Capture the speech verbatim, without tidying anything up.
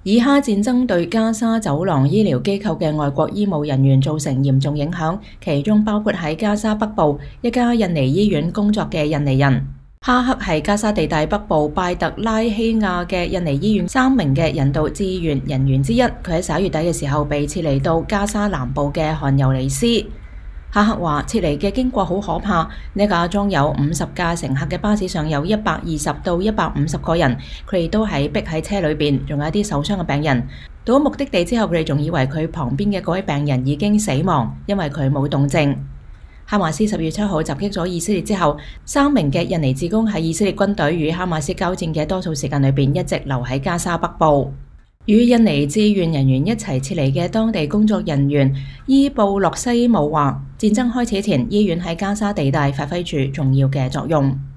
以哈戰爭對加沙走廊醫療機構嘅外國醫務人員造成嚴重影響，其中包括喺加沙北部一家印尼醫院工作嘅印尼人。哈克係加沙地帶北部拜特拉希亞嘅印尼醫院三名嘅人道志願人員之一，佢喺十一月底嘅時候被撤離到加沙南部嘅汗尤尼斯。哈克話撤離嘅經過好可怕，呢架裝有五十架乘客嘅巴士上有一百二十到一百五十個人，佢哋都係逼喺車裏邊，仲有一啲受傷嘅病人。到咗目的地之後，佢哋仲以為佢旁邊嘅嗰位病人已經死亡，因為佢冇動靜。哈馬斯十月七號襲擊咗以色列之後，三名嘅印尼志工喺以色列軍隊與哈馬斯交戰嘅多數時間裏邊一直留喺加沙北部。與印尼志願人員一齊撤離嘅當地工作人員伊布洛西姆話，戰爭開始前，醫院喺加沙地帶發揮住重要嘅作用。